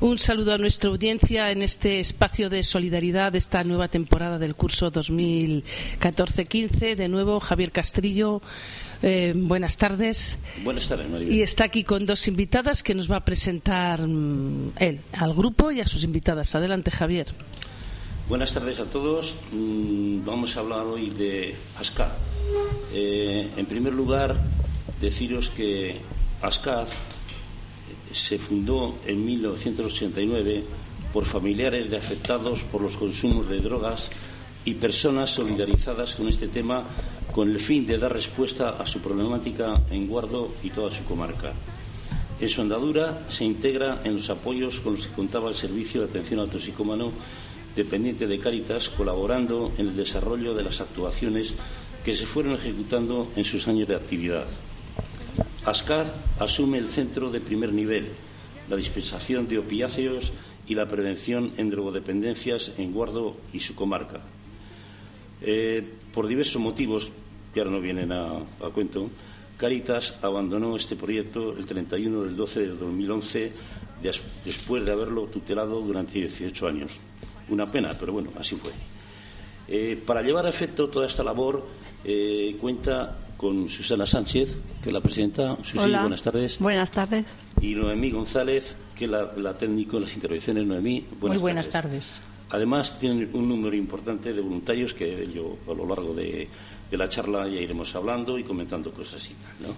Un saludo a nuestra audiencia en este espacio de solidaridad de esta nueva temporada del curso 2014-15. De nuevo, Javier Castrillo. Buenas tardes. Buenas tardes, María. Y está aquí con dos invitadas que nos va a presentar él al grupo y a sus invitadas. Adelante, Javier. Buenas tardes a todos. Vamos a hablar hoy de ASCAD. En primer lugar, deciros que ASCAD se fundó en 1989 por familiares de afectados por los consumos de drogas y personas solidarizadas con este tema con el fin de dar respuesta a su problemática en Guardo y toda su comarca. En su andadura se integra en los apoyos con los que contaba el Servicio de Atención al Toxicómano dependiente de Cáritas, colaborando en el desarrollo de las actuaciones que se fueron ejecutando en sus años de actividad. ASCAD asume el centro de primer nivel, la dispensación de opiáceos y la prevención en drogodependencias en Guardo y su comarca. Por diversos motivos, que ahora no vienen a cuento, Cáritas abandonó este proyecto el 31 del 12 de 2011, después de haberlo tutelado durante 18 años. Una pena, pero bueno, así fue. Para llevar a efecto toda esta labor, cuenta con Susana Sánchez, que es la presidenta. Susi, hola. Buenas tardes. Buenas tardes. Y Noemí González, que es la técnico en las intervenciones. Noemí, muy buenas tardes. Además, tienen un número importante de voluntarios que yo, a lo largo de la charla, ya iremos hablando y comentando cosas así, ¿no?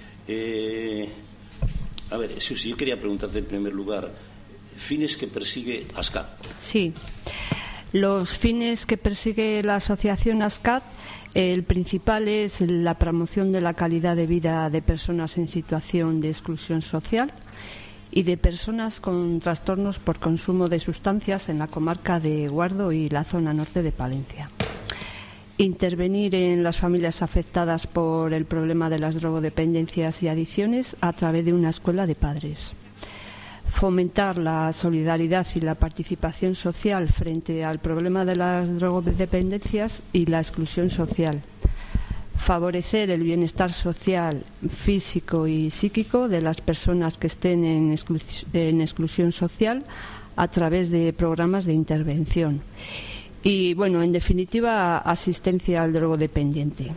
A ver, Susi, yo quería preguntarte en primer lugar, ¿fines que persigue ASCAD? Sí. Los fines que persigue la asociación ASCAD, el principal es la promoción de la calidad de vida de personas en situación de exclusión social y de personas con trastornos por consumo de sustancias en la comarca de Guardo y la zona norte de Palencia. Intervenir en las familias afectadas por el problema de las drogodependencias y adicciones a través de una escuela de padres. Fomentar la solidaridad y la participación social frente al problema de las drogodependencias y la exclusión social. Favorecer el bienestar social, físico y psíquico de las personas que estén en exclusión social a través de programas de intervención. Y, bueno, en definitiva, asistencia al drogodependiente.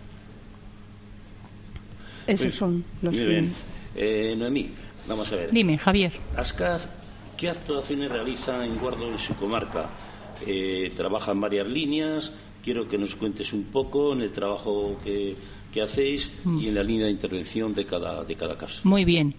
Esos son los fines. Noemí, vamos a ver. Dime, Javier. ASCAD, ¿qué actuaciones realiza en Guardo y su comarca? Trabaja en varias líneas. Quiero que nos cuentes un poco en el trabajo que hacéis y en la línea de intervención de cada caso. Muy bien.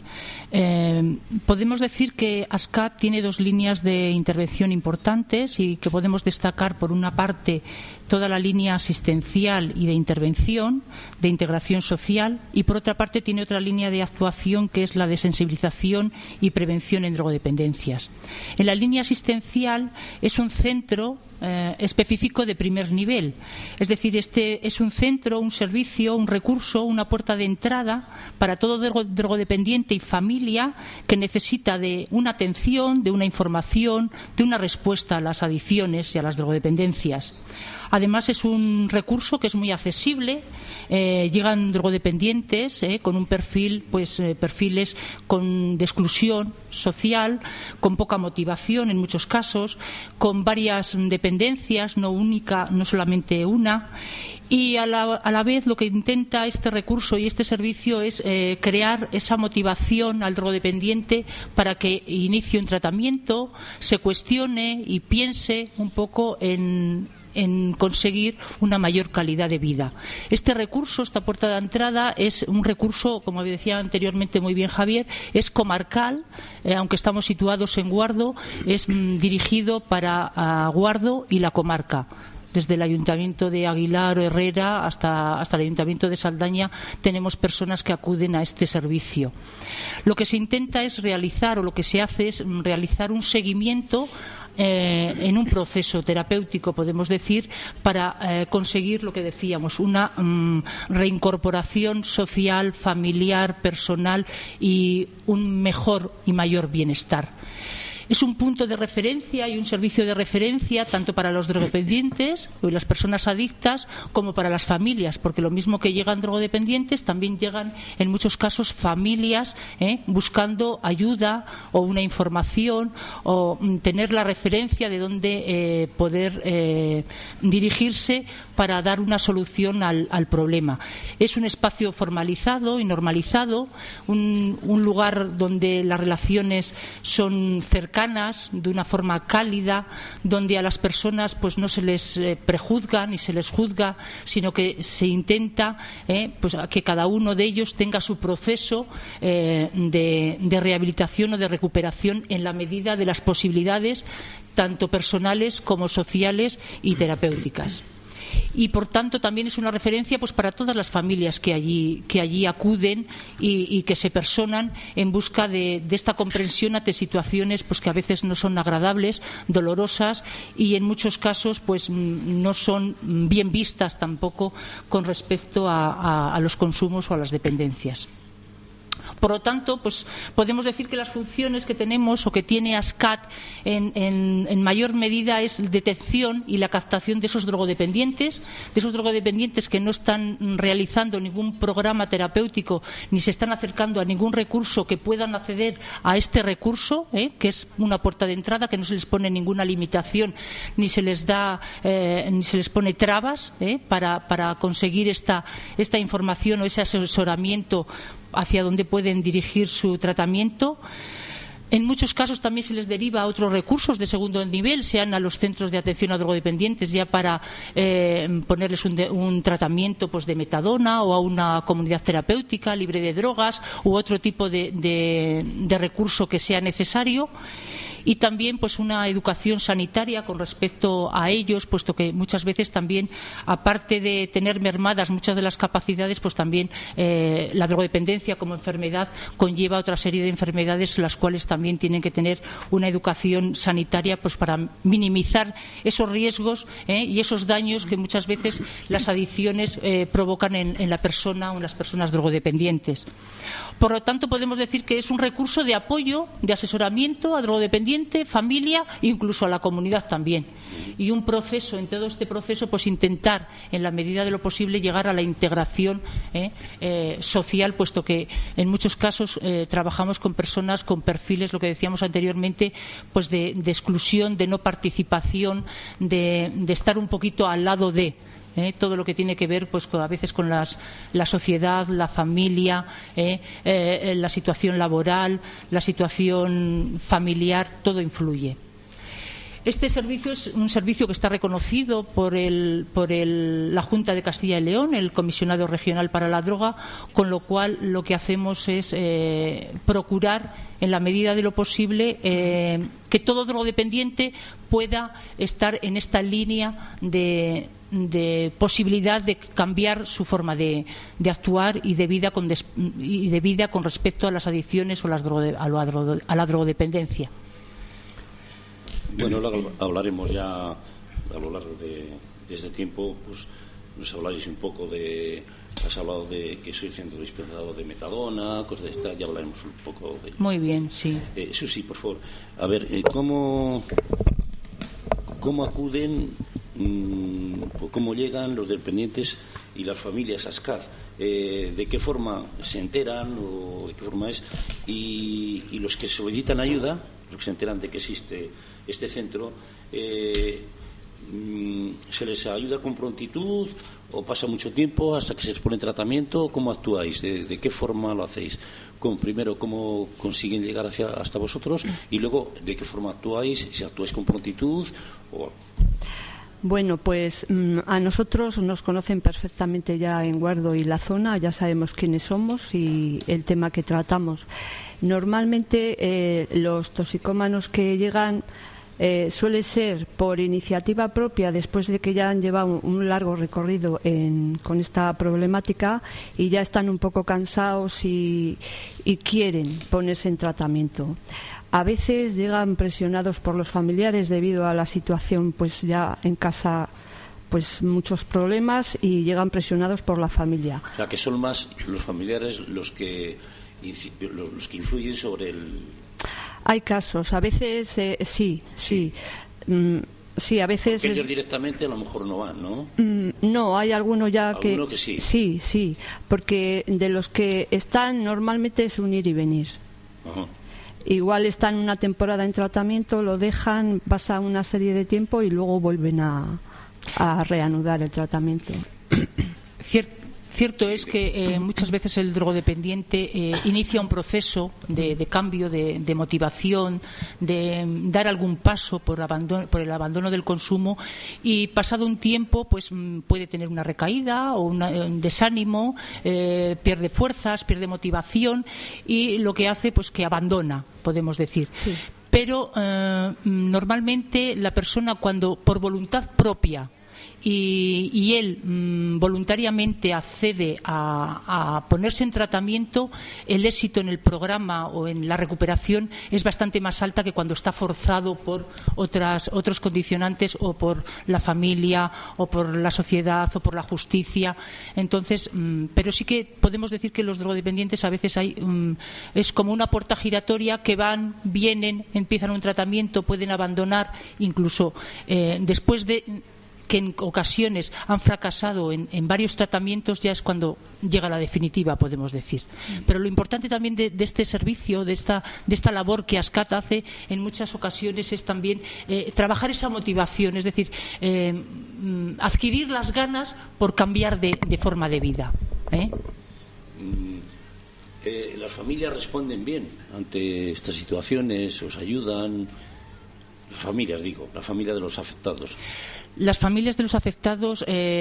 Podemos decir que ASCAD tiene dos líneas de intervención importantes y que podemos destacar, por una parte, toda la línea asistencial y de intervención, de integración social, y por otra parte tiene otra línea de actuación que es la de sensibilización y prevención en drogodependencias. En la línea asistencial es un centro específico de primer nivel, es decir, este es un centro, un servicio, un recurso, una puerta de entrada para todo drogodependiente y familia que necesita de una atención, de una información, de una respuesta a las adicciones y a las drogodependencias. Además, es un recurso que es muy accesible. Llegan drogodependientes con un perfil, perfiles de exclusión social, con poca motivación en muchos casos, con varias dependencias, no única, no solamente una. Y a la vez lo que intenta este recurso y este servicio es crear esa motivación al drogodependiente para que inicie un tratamiento, se cuestione y piense un poco en conseguir una mayor calidad de vida. Este recurso, esta puerta de entrada, es un recurso, como decía anteriormente muy bien Javier, es comarcal, aunque estamos situados en Guardo, es dirigido para Guardo y la comarca. Desde el Ayuntamiento de Aguilar o Herrera hasta el Ayuntamiento de Saldaña tenemos personas que acuden a este servicio. Lo que se intenta es realizar, o lo que se hace es realizar un seguimiento en un proceso terapéutico, podemos decir, para conseguir lo que decíamos, una reincorporación social, familiar, personal y un mejor y mayor bienestar. Es un punto de referencia y un servicio de referencia tanto para los drogodependientes y las personas adictas como para las familias, porque lo mismo que llegan drogodependientes, también llegan en muchos casos familias buscando ayuda o una información o tener la referencia de dónde poder dirigirse para dar una solución al problema. Es un espacio formalizado y normalizado, un lugar donde las relaciones son cercanas, de una forma cálida, donde a las personas pues no se les prejuzga ni se les juzga, sino que se intenta pues que cada uno de ellos tenga su proceso de rehabilitación o de recuperación en la medida de las posibilidades tanto personales como sociales y terapéuticas. Y por tanto también es una referencia pues para todas las familias que allí acuden y que se personan en busca de esta comprensión ante situaciones pues que a veces no son agradables, dolorosas y en muchos casos pues no son bien vistas tampoco con respecto a los consumos o a las dependencias. Por lo tanto, pues podemos decir que las funciones que tenemos o que tiene ASCAT en mayor medida es detección y la captación de esos drogodependientes que no están realizando ningún programa terapéutico ni se están acercando a ningún recurso que puedan acceder a este recurso, que es una puerta de entrada, que no se les pone ninguna limitación ni se les da ni se les pone trabas para conseguir esta información o ese asesoramiento hacia dónde pueden dirigir su tratamiento. En muchos casos también se les deriva a otros recursos de segundo nivel, sean a los centros de atención a drogodependientes ya para ponerles un tratamiento pues de metadona o a una comunidad terapéutica libre de drogas u otro tipo de recurso que sea necesario. Y también pues una educación sanitaria con respecto a ellos, puesto que muchas veces también, aparte de tener mermadas muchas de las capacidades, pues también la drogodependencia como enfermedad conlleva otra serie de enfermedades las cuales también tienen que tener una educación sanitaria pues para minimizar esos riesgos y esos daños que muchas veces las adicciones provocan en la persona o en las personas drogodependientes. Por lo tanto, podemos decir que es un recurso de apoyo, de asesoramiento a drogodependiente, familia e incluso a la comunidad también. Y un proceso, en todo este proceso, pues intentar, en la medida de lo posible, llegar a la integración social, puesto que en muchos casos trabajamos con personas con perfiles, lo que decíamos anteriormente, pues de exclusión, de no participación, de estar un poquito al lado de todo lo que tiene que ver pues a veces con la sociedad, la familia, la situación laboral, la situación familiar, todo influye. Este servicio es un servicio que está reconocido por la Junta de Castilla y León, el Comisionado Regional para la Droga, con lo cual lo que hacemos es procurar, en la medida de lo posible, que todo drogodependiente pueda estar en esta línea de posibilidad de cambiar su forma de actuar y de vida con respecto a las adicciones o a la drogodependencia. Bueno, hablaremos ya a lo largo de este tiempo, pues nos habláis un poco has hablado de que soy centro dispensador de metadona, cosas de esta, ya hablaremos un poco de ello. Muy bien, sí. Susi, por favor, a ver, ¿cómo acuden o cómo llegan los dependientes y las familias a ASCAD? ¿De qué forma se enteran o de qué forma es? Y los que solicitan ayuda, los que se enteran de que existe este centro, ¿se les ayuda con prontitud o pasa mucho tiempo hasta que se les pone tratamiento? ¿Cómo actuáis? ¿De qué forma lo hacéis? Primero, ¿cómo consiguen llegar hasta vosotros? Y luego, ¿de qué forma actuáis? ¿Si actuáis con prontitud o...? Bueno, pues a nosotros nos conocen perfectamente ya en Guardo y la zona, ya sabemos quiénes somos y el tema que tratamos. Normalmente los toxicómanos que llegan suele ser por iniciativa propia, después de que ya han llevado un largo recorrido con esta problemática y ya están un poco cansados y quieren ponerse en tratamiento. A veces llegan presionados por los familiares debido a la situación, pues ya en casa, pues muchos problemas, y llegan presionados por la familia. O sea, que son más los familiares los que influyen sobre el... Hay casos, a veces sí. Sí, a veces... Porque ellos directamente a lo mejor no van, ¿no? No, hay algunos ya que sí. Sí, porque de los que están normalmente es un ir y venir. Ajá. Igual están una temporada en tratamiento, lo dejan, pasa una serie de tiempo y luego vuelven a reanudar el tratamiento. Cierto es que muchas veces el drogodependiente inicia un proceso de cambio, de motivación, de dar algún paso por el abandono del consumo, y pasado un tiempo pues puede tener una recaída o un desánimo, pierde fuerzas, pierde motivación, y lo que hace pues que abandona, podemos decir. Sí. Pero normalmente la persona, cuando por voluntad propia y él voluntariamente accede a ponerse en tratamiento, el éxito en el programa o en la recuperación es bastante más alta que cuando está forzado por otros condicionantes, o por la familia, o por la sociedad, o por la justicia. Entonces, pero sí que podemos decir que los drogodependientes a veces es como una puerta giratoria, que van, vienen, empiezan un tratamiento, pueden abandonar, incluso después de que en ocasiones han fracasado en varios tratamientos, ya es cuando llega la definitiva, podemos decir. Pero lo importante también de este servicio, de esta labor que ASCAT hace en muchas ocasiones, es también trabajar esa motivación, es decir, adquirir las ganas por cambiar de forma de vida. Las familias responden bien ante estas situaciones, os ayudan. Las familias, digo, la familia de los afectados. Las familias de los afectados,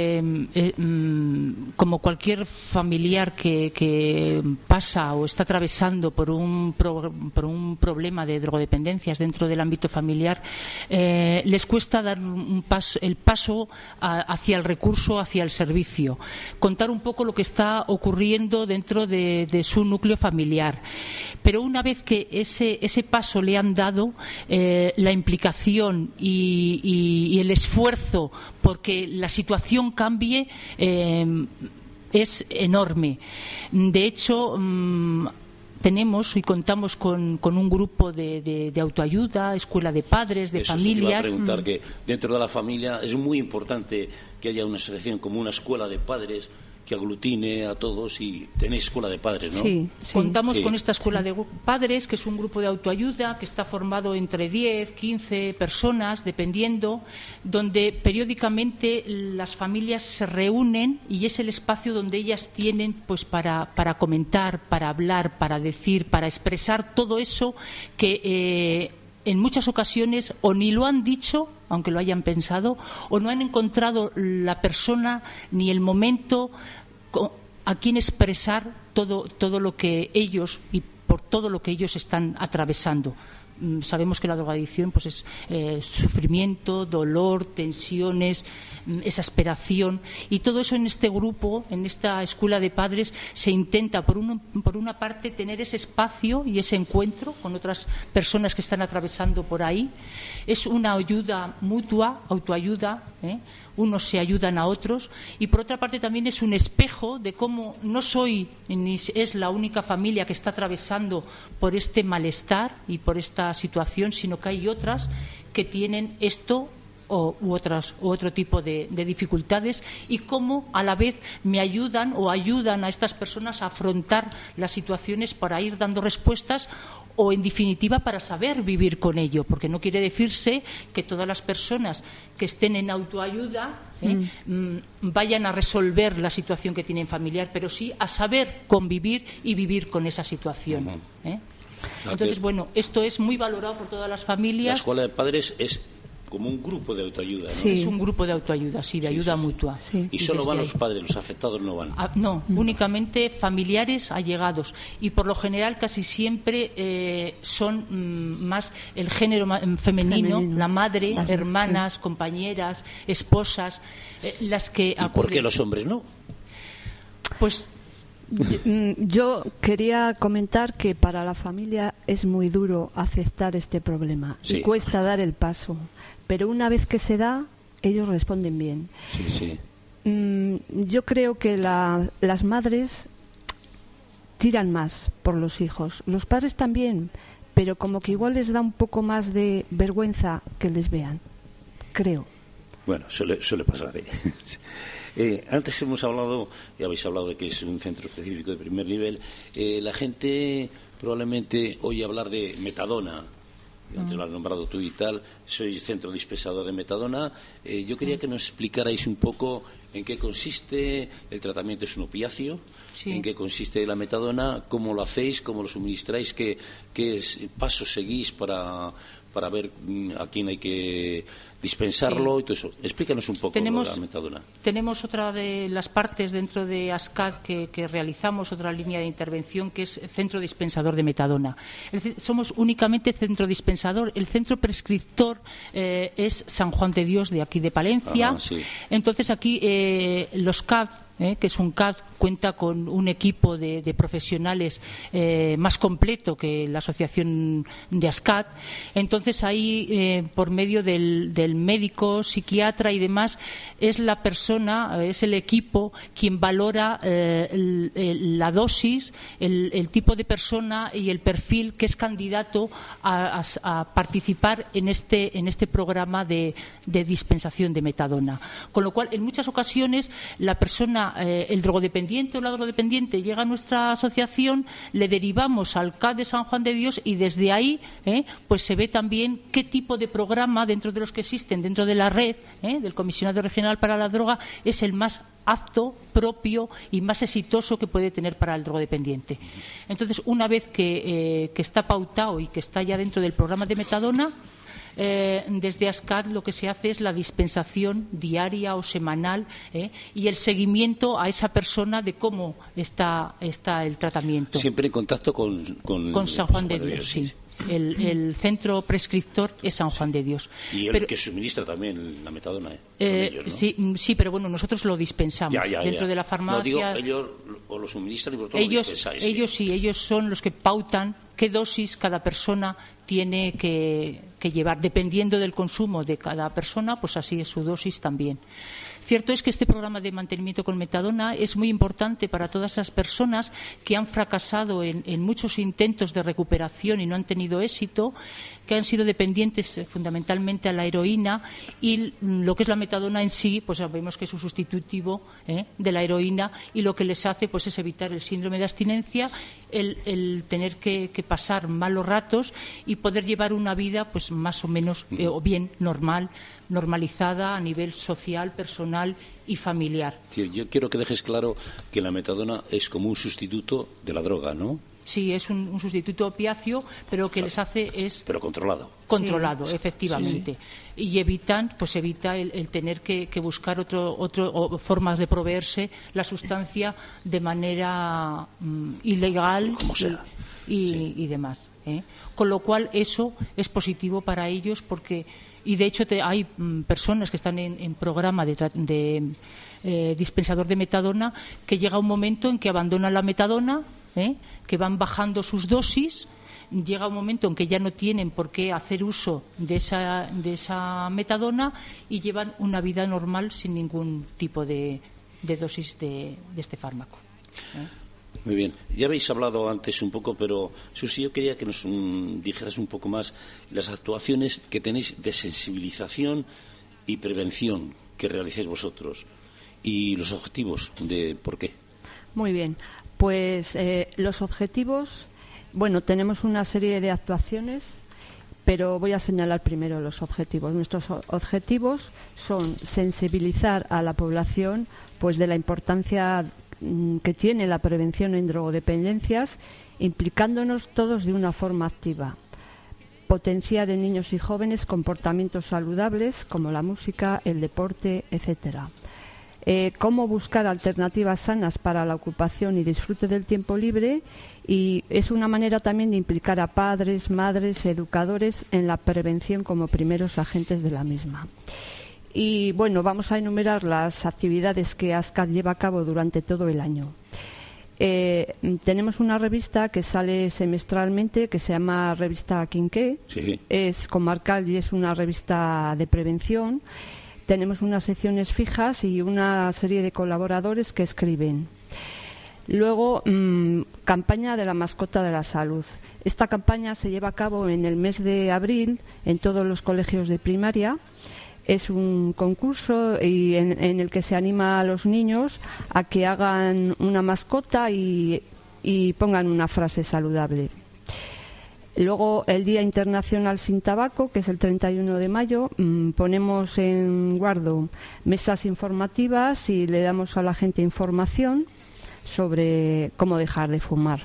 como cualquier familiar que pasa o está atravesando por un problema de drogodependencias dentro del ámbito familiar, les cuesta dar el paso hacia el recurso, hacia el servicio, contar un poco lo que está ocurriendo dentro de su núcleo familiar. Pero una vez que ese paso le han dado, la implicación y el esfuerzo porque la situación cambie es enorme. De hecho, tenemos y contamos con un grupo de autoayuda, escuela de padres, de familias. Te iba a preguntar, que dentro de la familia es muy importante que haya una asociación como una escuela de padres que aglutine a todos, y tenéis escuela de padres, ¿no? Sí. Contamos con esta escuela de padres, que es un grupo de autoayuda que está formado entre 10, 15 personas, dependiendo, donde periódicamente las familias se reúnen, y es el espacio donde ellas tienen pues para comentar, para hablar, para decir, para expresar todo eso que en muchas ocasiones o ni lo han dicho, aunque lo hayan pensado, o no han encontrado la persona ni el momento a quien expresar todo lo que ellos, y por todo lo que ellos están atravesando. Sabemos que la drogadicción pues es sufrimiento, dolor, tensiones, exasperación, y todo eso en este grupo, en esta escuela de padres, se intenta por una parte tener ese espacio y ese encuentro con otras personas que están atravesando por ahí. Es una ayuda mutua, autoayuda, unos se ayudan a otros, y por otra parte también es un espejo de cómo no soy ni es la única familia que está atravesando por este malestar y por esta situación, sino que hay otras que tienen esto u otro tipo de dificultades, y cómo a la vez me ayudan o ayudan a estas personas a afrontar las situaciones para ir dando respuestas, o en definitiva para saber vivir con ello, porque no quiere decirse que todas las personas que estén en autoayuda vayan a resolver la situación que tienen familiar, pero sí a saber convivir y vivir con esa situación. Entonces, bueno, esto es muy valorado por todas las familias. La escuela de padres es como un grupo de autoayuda, ¿no? Sí. Es un grupo de autoayuda, sí, de ayuda mutua. Sí. Y solo van los padres, los afectados no van. No, únicamente familiares allegados, y por lo general casi siempre son más el género femenino, la madre, hermanas, compañeras, esposas, las que acuden. ¿Y por qué los hombres no? Pues yo quería comentar que para la familia es muy duro aceptar este problema, y cuesta dar el paso, pero una vez que se da, ellos responden bien. Sí. Yo creo que las madres tiran más por los hijos, los padres también, pero como que igual les da un poco más de vergüenza que les vean, creo. Bueno, suele pasar. Antes hemos hablado, y habéis hablado de que es un centro específico de primer nivel. La gente probablemente oye hablar de metadona. Antes lo has nombrado tú y tal. Sois centro dispensador de metadona. Yo quería que nos explicarais un poco en qué consiste el tratamiento. ¿Es un opiáceo? Sí. ¿En qué consiste la metadona? ¿Cómo lo hacéis? ¿Cómo lo suministráis? ¿Qué pasos seguís para ver a quién hay que dispensarlo? Sí. Y todo eso. Explícanos un poco la metadona. Tenemos otra de las partes dentro de ASCAD que realizamos, otra línea de intervención, que es centro dispensador de metadona. Somos únicamente centro dispensador. El centro prescriptor es San Juan de Dios, de aquí de Palencia. Sí. Entonces aquí los CAD, que es un CAD, cuenta con un equipo de profesionales más completo que la asociación de ASCAD. Entonces ahí, por medio del médico, psiquiatra y demás, es la persona, es el equipo quien valora la dosis, el tipo de persona y el perfil que es candidato a participar en este programa de dispensación de metadona. Con lo cual, en muchas ocasiones, la persona, el drogodependiente o la drogodependiente, llega a nuestra asociación, le derivamos al CAD de San Juan de Dios y desde ahí pues se ve también qué tipo de programa, dentro de los que existen dentro de la red del Comisionado Regional para la Droga, es el más apto, propio y más exitoso que puede tener para el drogodependiente. Entonces, una vez que está pautado y que está ya dentro del programa de metadona, desde ASCAD lo que se hace es la dispensación diaria o semanal y el seguimiento a esa persona de cómo está el tratamiento. Siempre en contacto con San Juan de Dios, sí. El centro prescriptor es San Juan de Dios. Y el que suministra también la metadona, ellos, ¿no? Sí, pero bueno, nosotros lo dispensamos dentro de la farmacia. No, digo, ellos o lo suministran y vosotros lo dispensáis. Ellos son los que pautan qué dosis cada persona tiene que llevar. Dependiendo del consumo de cada persona, pues así es su dosis también. Cierto es que este programa de mantenimiento con metadona es muy importante para todas esas personas que han fracasado en muchos intentos de recuperación y no han tenido éxito, que han sido dependientes fundamentalmente a la heroína, y lo que es la metadona en sí, pues sabemos que es un sustitutivo de la heroína, y lo que les hace pues es evitar el síndrome de abstinencia, el tener que pasar malos ratos y poder llevar una vida pues más o menos o bien normalizada a nivel social, personal y familiar. Sí, yo quiero que dejes claro que la metadona es como un sustituto de la droga, ¿no? Sí, es un sustituto opiáceo, pero lo que les hace es... Pero controlado. Controlado, sí, efectivamente. Sí. Y evita el tener que buscar otro formas de proveerse la sustancia de manera ilegal y demás. Con lo cual, eso es positivo para ellos porque... Y, de hecho, hay personas que están en programa de dispensador de metadona que llega un momento en que abandonan la metadona, que van bajando sus dosis, llega un momento en que ya no tienen por qué hacer uso de esa metadona y llevan una vida normal sin ningún tipo de dosis de este fármaco. Muy bien. Ya habéis hablado antes un poco, pero Susi, yo quería que nos dijeras un poco más las actuaciones que tenéis de sensibilización y prevención que realizáis vosotros y los objetivos de por qué. Muy bien. Pues los objetivos, bueno, tenemos una serie de actuaciones, pero voy a señalar primero los objetivos. Nuestros objetivos son sensibilizar a la población pues de la importancia que tiene la prevención en drogodependencias, implicándonos todos de una forma activa. Potenciar en niños y jóvenes comportamientos saludables como la música, el deporte, etcétera. Cómo buscar alternativas sanas para la ocupación y disfrute del tiempo libre, y es una manera también de implicar a padres, madres, educadores en la prevención como primeros agentes de la misma. Y bueno, vamos a enumerar las actividades que ASCAD lleva a cabo durante todo el año. Tenemos una revista que sale semestralmente que se llama Revista Quinqué. Sí. Es comarcal y es una revista de prevención. Tenemos unas secciones fijas y una serie de colaboradores que escriben. Luego, campaña de la mascota de la salud. Esta campaña se lleva a cabo en el mes de abril en todos los colegios de primaria. Es un concurso en el que se anima a los niños a que hagan una mascota y pongan una frase saludable. Luego, el Día Internacional sin Tabaco, que es el 31 de mayo, ponemos en Guardo mesas informativas y le damos a la gente información sobre cómo dejar de fumar.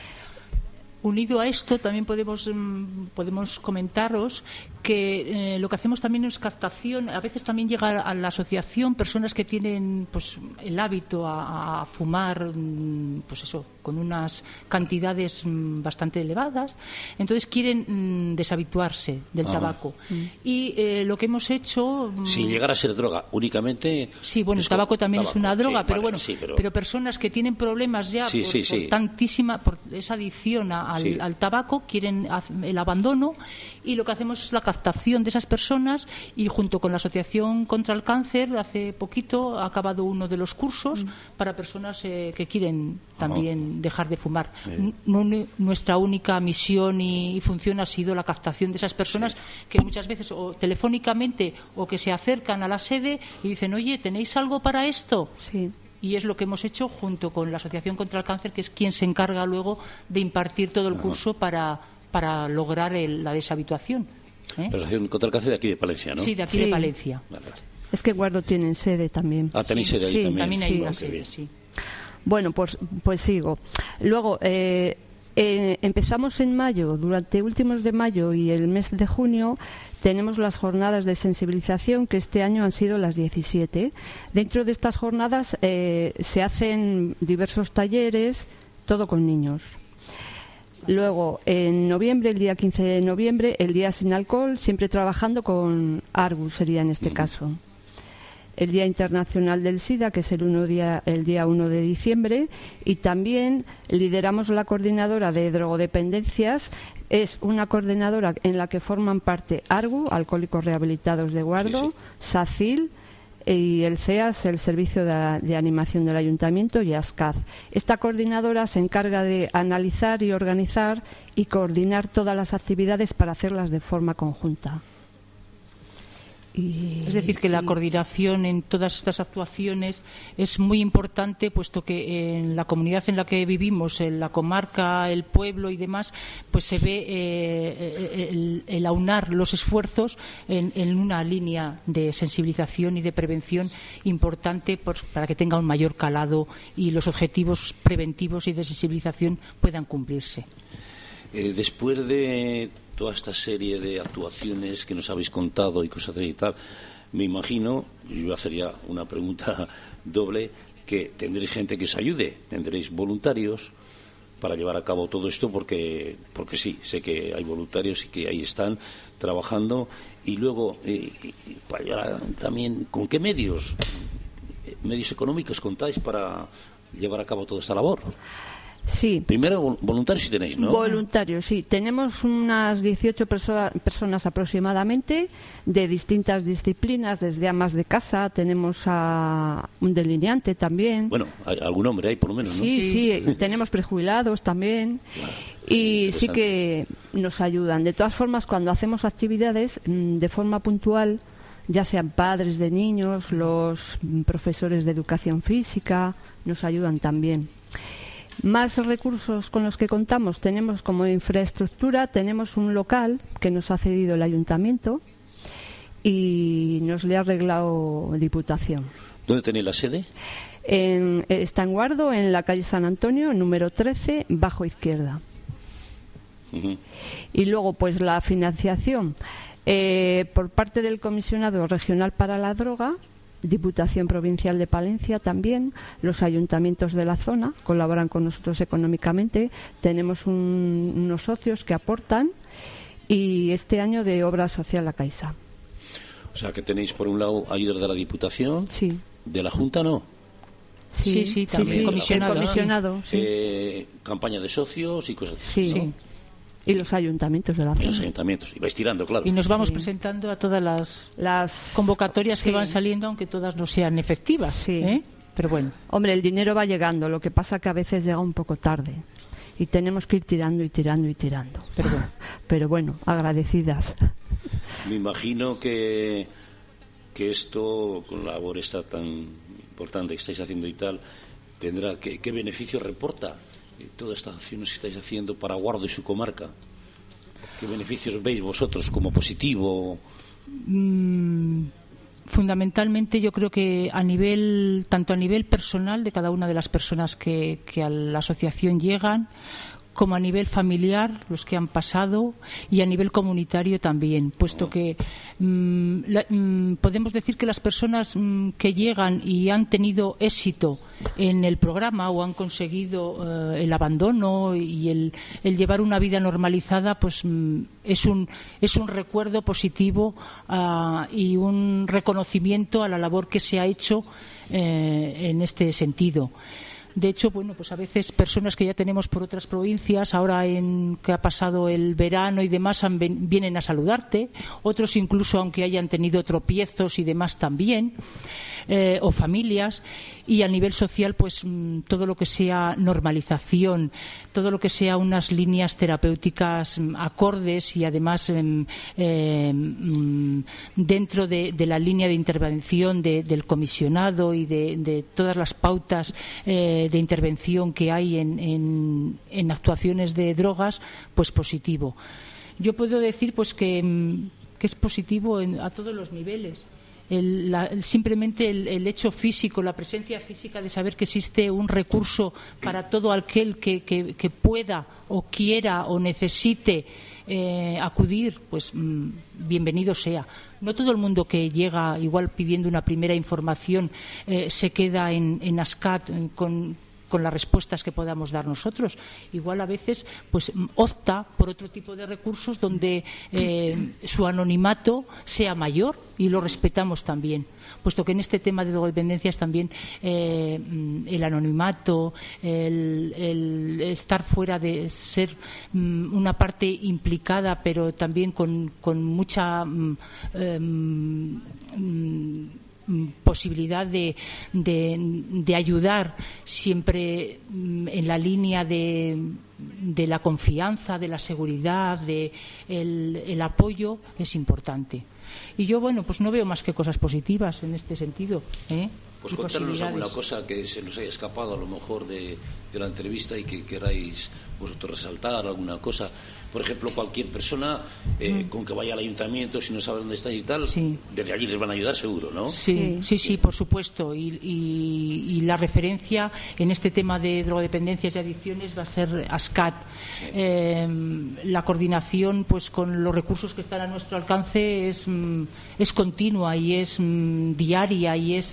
Unido a esto, también podemos comentaros que lo que hacemos también es captación. A veces también llega a la asociación personas que tienen pues el hábito a fumar, pues eso, con unas cantidades bastante elevadas. Entonces quieren deshabituarse del tabaco. Y lo que hemos hecho... sin llegar a ser droga, únicamente... Sí, bueno, el tabaco también es una droga, pero bueno, pero personas que tienen problemas ya por esa adicción al tabaco, quieren el abandono, y lo que hacemos es la captación de esas personas, y junto con la Asociación contra el Cáncer, hace poquito ha acabado uno de los cursos para personas que quieren también dejar de fumar. Nuestra única misión y función ha sido la captación de esas personas que muchas veces o telefónicamente o que se acercan a la sede y dicen, oye, ¿tenéis algo para esto? Sí. Y es lo que hemos hecho junto con la Asociación contra el Cáncer, que es quien se encarga luego de impartir todo el curso para lograr la deshabituación. La Asociación contra el Cáncer de aquí de Palencia, ¿no? Sí, de aquí de Palencia. Vale. Es que Guardo tienen sede también. Ah, tenéis sede ahí también. También hay una sede, sí. Bueno, pues sigo. Luego, empezamos en mayo, durante últimos de mayo y el mes de junio, tenemos las jornadas de sensibilización, que este año han sido las 17. Dentro de estas jornadas se hacen diversos talleres, todo con niños. Luego, en noviembre, el día 15 de noviembre, el Día Sin Alcohol, siempre trabajando con Argus, sería en este caso. El Día Internacional del SIDA, que es el día 1 de diciembre, y también lideramos la coordinadora de drogodependencias. Es una coordinadora en la que forman parte ARGU, Alcohólicos Rehabilitados de Guardo, SACIL y el CEAS, el Servicio de Animación del Ayuntamiento, y ASCAD. Esta coordinadora se encarga de analizar y organizar y coordinar todas las actividades para hacerlas de forma conjunta. Es decir, que la coordinación en todas estas actuaciones es muy importante, puesto que en la comunidad en la que vivimos, en la comarca, el pueblo y demás, pues se ve el aunar los esfuerzos en una línea de sensibilización y de prevención importante, para que tenga un mayor calado y los objetivos preventivos y de sensibilización puedan cumplirse. Después de toda esta serie de actuaciones que nos habéis contado y cosas y tal, me imagino, yo hacería una pregunta doble, que tendréis gente que os ayude, tendréis voluntarios para llevar a cabo todo esto, porque sí, sé que hay voluntarios y que ahí están trabajando. Y luego, para llevar también, ¿con qué medios económicos contáis para llevar a cabo toda esta labor? Sí. Primero, voluntarios sí tenéis, ¿no? Voluntarios, sí. Tenemos unas 18 personas aproximadamente de distintas disciplinas, desde amas de casa, tenemos a un delineante también. Bueno, algún hombre hay por lo menos, ¿no? Sí, tenemos prejubilados también. Claro, y sí que nos ayudan. De todas formas, cuando hacemos actividades de forma puntual, ya sean padres de niños, los profesores de educación física, nos ayudan también. Más recursos con los que contamos tenemos como infraestructura, tenemos un local que nos ha cedido el ayuntamiento y nos le ha arreglado Diputación. ¿Dónde tenéis la sede? Está en Guardo, en la calle San Antonio, número 13, bajo izquierda. Y luego, pues la financiación por parte del Comisionado Regional para la Droga, Diputación Provincial de Palencia también, los ayuntamientos de la zona colaboran con nosotros económicamente, tenemos unos socios que aportan, y este año de Obra Social La Caixa. O sea que tenéis por un lado ayudas de la Diputación, sí. ¿De la Junta no? Sí, también. Comisionado. Campaña de socios y cosas así. Sí. Y los ayuntamientos de la zona. Los ayuntamientos. Y vais tirando, claro. Y nos vamos presentando a todas las convocatorias que van saliendo, aunque todas no sean efectivas. Sí. Pero bueno. Hombre, el dinero va llegando, lo que pasa que a veces llega un poco tarde y tenemos que ir tirando y tirando y tirando. Pero bueno, agradecidas. Me imagino que esto, con la labor esta tan importante que estáis haciendo y tal, tendrá ¿qué beneficios reporta todas estas acciones que estáis haciendo para Guardo y su comarca? ¿Qué beneficios veis vosotros como positivo? Fundamentalmente yo creo que tanto a nivel personal de cada una de las personas que a la asociación llegan, como a nivel familiar, los que han pasado, y a nivel comunitario también, puesto que podemos decir que las personas que llegan y han tenido éxito en el programa o han conseguido el abandono y el llevar una vida normalizada, pues es un recuerdo positivo y un reconocimiento a la labor que se ha hecho en este sentido. De hecho, bueno, pues a veces personas que ya tenemos por otras provincias, ahora que ha pasado el verano y demás, vienen a saludarte, otros incluso aunque hayan tenido tropiezos y demás también, o familias, y a nivel social, pues todo lo que sea normalización, todo lo que sea unas líneas terapéuticas acordes y además dentro de la línea de intervención del comisionado y de todas las pautas de intervención que hay en actuaciones de drogas, pues positivo. Yo puedo decir pues que es positivo a todos los niveles. Simplemente el hecho físico, la presencia física de saber que existe un recurso para todo aquel que pueda o quiera o necesite acudir, pues bienvenido sea. No todo el mundo que llega igual pidiendo una primera información se queda en ASCAT con las respuestas que podamos dar nosotros. Igual a veces pues opta por otro tipo de recursos donde su anonimato sea mayor, y lo respetamos también, puesto que en este tema de drogodependencias también el anonimato, el estar fuera de ser una parte implicada, pero también con mucha posibilidad de ayudar siempre en la línea de la confianza, de la seguridad, el apoyo, es importante. Y yo, bueno, pues no veo más que cosas positivas en este sentido. Pues contarnos alguna cosa que se nos haya escapado a lo mejor de la entrevista y que queráis vosotros resaltar, alguna cosa. Por ejemplo, cualquier persona con que vaya al ayuntamiento, si no sabe dónde estáis y tal, sí, desde allí les van a ayudar seguro, ¿no? Sí, por supuesto. Y la referencia en este tema de drogodependencias y adicciones va a ser ASCAT. Sí. La coordinación, pues con los recursos que están a nuestro alcance es continua y es diaria y es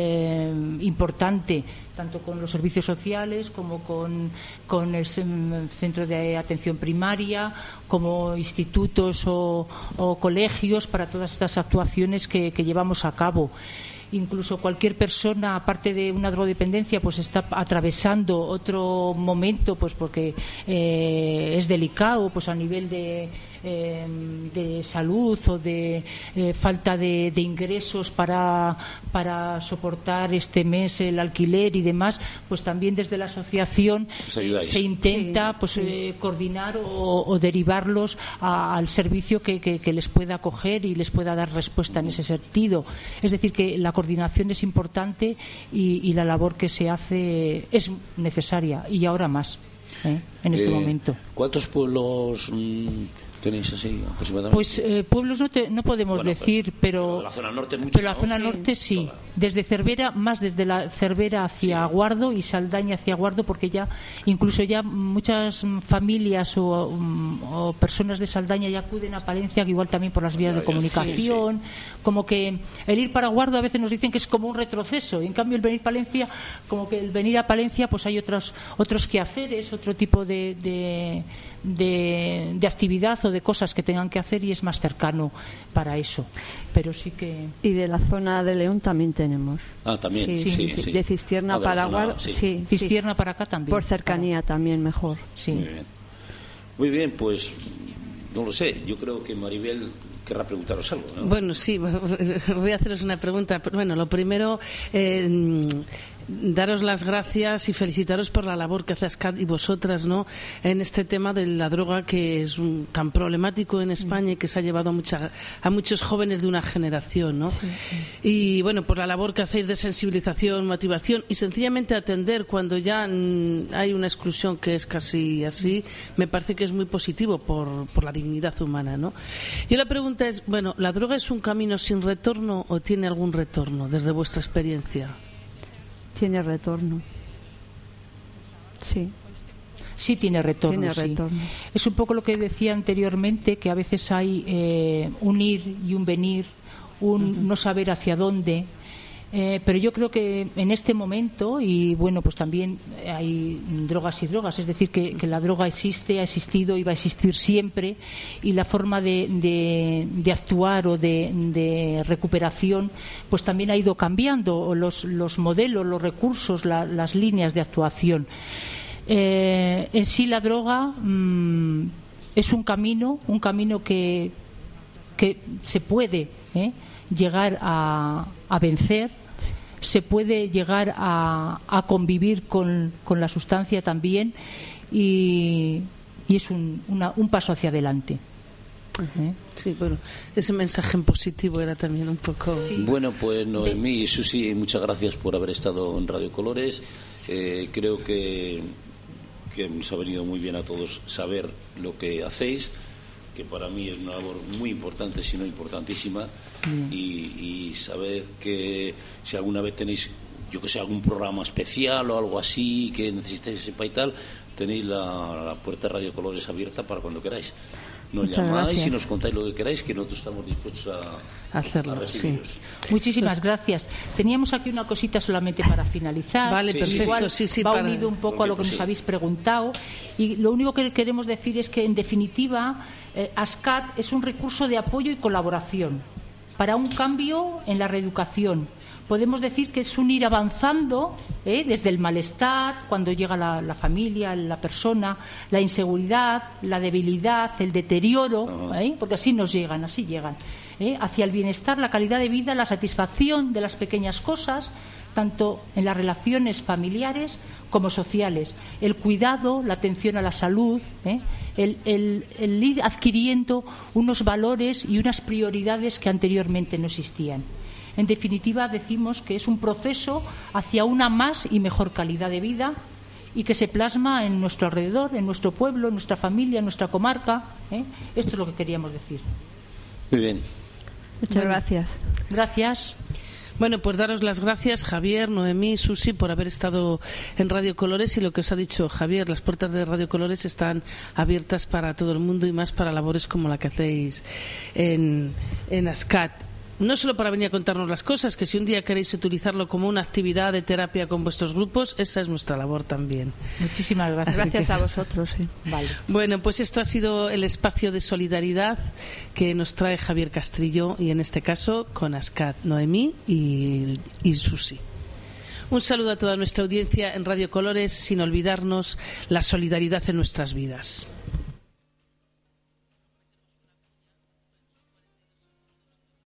importante, tanto con los servicios sociales como con el centro de atención primaria, como institutos o colegios, para todas estas actuaciones que llevamos a cabo. Incluso cualquier persona, aparte de una drogodependencia, pues está atravesando otro momento, pues porque es delicado, pues a nivel de salud o de falta de ingresos para soportar este mes el alquiler y demás, pues también desde la asociación se intenta coordinar o derivarlos al servicio que les pueda acoger y les pueda dar respuesta en ese sentido. Es decir, que la coordinación es importante y la labor que se hace es necesaria, y ahora más en este momento. ¿Cuántos pueblos tenéis así aproximadamente? Pues pueblos no podemos decir, pero la zona norte mucho. Pero la zona norte sí. Toda. Desde Cervera, más desde la Cervera hacia Guardo y Saldaña hacia Guardo, porque incluso muchas familias o personas de Saldaña ya acuden a Palencia, que igual también por las vías de comunicación. Sí. Como que el ir para Guardo a veces nos dicen que es como un retroceso, y en cambio el venir a Palencia pues hay otros quehaceres, otro tipo de actividad o de cosas que tengan que hacer, y es más cercano para eso. Pero sí que... Y de la zona de León también tenemos. También, sí. De Cistierna para Guardo. Sí. Cistierna para acá también. Por cercanía también mejor. Sí. Muy bien, pues no lo sé. Yo creo que Maribel querrá preguntaros algo, ¿no? Bueno, sí, voy a haceros una pregunta. Bueno, lo primero... daros las gracias y felicitaros por la labor que hace ASCAD y vosotras, ¿no?, en este tema de la droga que es tan problemático en España y que se ha llevado a muchos jóvenes de una generación, ¿no? Sí. Y bueno, por la labor que hacéis de sensibilización, motivación y sencillamente atender cuando ya hay una exclusión que es casi así, me parece que es muy positivo por la dignidad humana, ¿no? Y la pregunta es, bueno, ¿la droga es un camino sin retorno o tiene algún retorno desde vuestra experiencia? Tiene retorno. Sí. Sí, tiene retorno. Tiene sí. retorno. Es un poco lo que decía anteriormente, que a veces hay un ir y un venir, no saber hacia dónde. Pero yo creo que en este momento, y bueno, pues también hay drogas y drogas, es decir, que la droga existe, ha existido y va a existir siempre, y la forma de actuar o de recuperación pues también ha ido cambiando, los modelos, los recursos, las líneas de actuación. En sí la droga es un camino que se puede llegar a vencer, se puede llegar a convivir con la sustancia también, y es un paso hacia adelante. Sí, bueno, ese mensaje en positivo era también un poco... Sí. Bueno, pues Noemí y Susi, muchas gracias por haber estado en Radio Colores. Creo que nos ha venido muy bien a todos saber lo que hacéis, que para mí es una labor muy importante, si no importantísima, y sabed que si alguna vez tenéis, yo que sé, algún programa especial o algo así que necesitéis sepa y tal, tenéis la puerta de Radio Colores abierta para cuando queráis. Nos llamáis y nos contáis lo que queráis, que nosotros estamos dispuestos a hacerlo. Sí. Muchísimas gracias. Teníamos aquí una cosita solamente para finalizar. Vale, perfecto. Igual va unido un poco a lo que nos habéis preguntado. Y lo único que queremos decir es que, en definitiva, ASCAD es un recurso de apoyo y colaboración para un cambio en la reeducación. Podemos decir que es un ir avanzando desde el malestar, cuando llega la familia, la persona, la inseguridad, la debilidad, el deterioro, porque así llegan, hacia el bienestar, la calidad de vida, la satisfacción de las pequeñas cosas, tanto en las relaciones familiares como sociales, el cuidado, la atención a la salud, el ir adquiriendo unos valores y unas prioridades que anteriormente no existían. En definitiva, decimos que es un proceso hacia una más y mejor calidad de vida, y que se plasma en nuestro alrededor, en nuestro pueblo, en nuestra familia, en nuestra comarca. Esto es lo que queríamos decir. Muy bien. Muchas gracias. Gracias. Bueno, pues daros las gracias, Javier, Noemí, Susi, por haber estado en Radio Colores, y lo que os ha dicho Javier, las puertas de Radio Colores están abiertas para todo el mundo, y más para labores como la que hacéis en ASCAD. No solo para venir a contarnos las cosas, que si un día queréis utilizarlo como una actividad de terapia con vuestros grupos, esa es nuestra labor también. Muchísimas gracias. Gracias a vosotros. Vale. Bueno, pues esto ha sido el espacio de solidaridad que nos trae Javier Castrillo, y en este caso con ASCAD, Noemí y Susi. Un saludo a toda nuestra audiencia en Radio Colores, sin olvidarnos la solidaridad en nuestras vidas.